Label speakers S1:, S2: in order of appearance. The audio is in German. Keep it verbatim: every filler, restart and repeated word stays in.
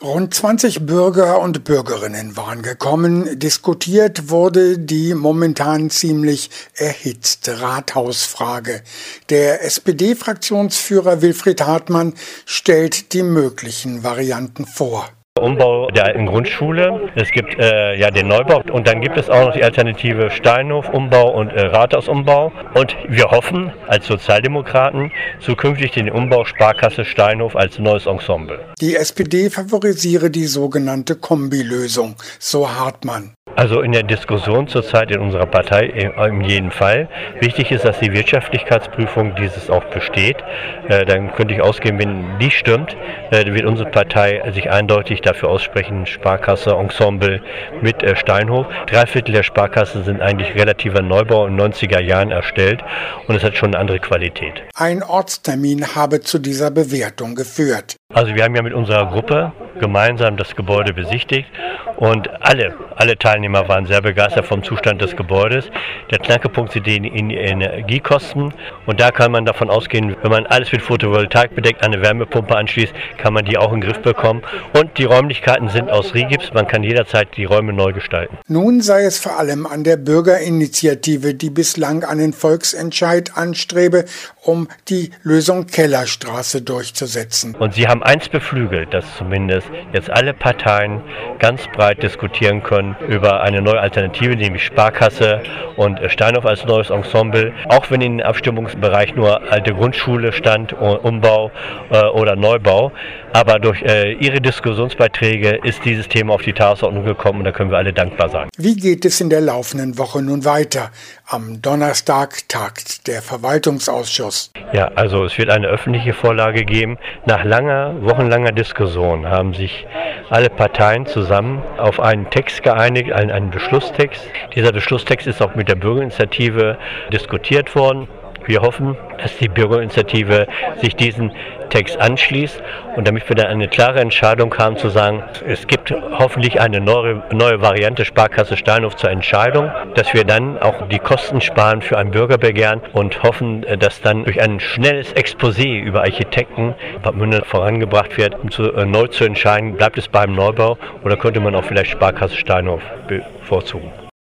S1: Rund zwanzig Bürger und Bürgerinnen waren gekommen. Diskutiert wurde die momentan ziemlich erhitzte Rathausfrage. Der S P D-Fraktionsführer Wilfried Hartmann stellt die möglichen Varianten vor.
S2: Umbau der alten Grundschule, es gibt äh, ja den Neubau und dann gibt es auch noch die Alternative Steinhof-Umbau und äh, Rathausumbau. Und wir hoffen als Sozialdemokraten zukünftig den Umbau Sparkasse Steinhof als neues Ensemble.
S1: Die S P D favorisiere die sogenannte Kombilösung, so Hartmann.
S2: Also in der Diskussion zurzeit in unserer Partei in jedem Fall. Wichtig ist, dass die Wirtschaftlichkeitsprüfung dieses auch besteht. Äh, dann könnte ich ausgehen, wenn die stimmt, äh, wird unsere Partei sich eindeutig dafür aussprechen, Sparkasse, Ensemble mit äh, Steinhof. Drei Viertel der Sparkassen sind eigentlich relativer Neubau in den neunziger Jahren erstellt und es hat schon eine andere Qualität.
S1: Ein Ortstermin habe zu dieser Bewertung geführt.
S2: Also wir haben ja mit unserer Gruppe gemeinsam das Gebäude besichtigt und alle, alle Teilnehmer waren sehr begeistert vom Zustand des Gebäudes. Der Knackpunkt sind die Energiekosten und da kann man davon ausgehen, wenn man alles mit Photovoltaik bedeckt, eine Wärmepumpe anschließt, kann man die auch in den Griff bekommen. Und die Räumlichkeiten sind aus Rigips, man kann jederzeit die Räume neu gestalten.
S1: Nun sei es vor allem an der Bürgerinitiative, die bislang einen Volksentscheid anstrebe, um die Lösung Kellerstraße durchzusetzen.
S2: Und sie haben eins beflügelt, dass zumindest jetzt alle Parteien ganz breit diskutieren können über eine neue Alternative, nämlich Sparkasse und Steinhof als neues Ensemble. Auch wenn in den Abstimmungsbereich nur alte Grundschule stand, Umbau äh, oder Neubau. Aber durch äh, Ihre Diskussionsbeiträge ist dieses Thema auf die Tagesordnung gekommen und da können wir alle dankbar sein.
S1: Wie geht es in der laufenden Woche nun weiter? Am Donnerstag tagt der Verwaltungsausschuss.
S2: Ja, also es wird eine öffentliche Vorlage geben. Nach langer, wochenlanger Diskussion haben sich alle Parteien zusammen auf einen Text geeinigt, einen, einen Beschlusstext. Dieser Beschlusstext ist auch mit der Bürgerinitiative diskutiert worden. Wir hoffen, dass die Bürgerinitiative sich diesen Text anschließt und damit wir dann eine klare Entscheidung haben zu sagen, es gibt hoffentlich eine neue, neue Variante Sparkasse Steinhof zur Entscheidung, dass wir dann auch die Kosten sparen für ein Bürgerbegehren und hoffen, dass dann durch ein schnelles Exposé über Architekten Bad Münden vorangebracht wird, um zu, äh, neu zu entscheiden, bleibt es beim Neubau oder könnte man auch vielleicht Sparkasse Steinhof bevorzugen.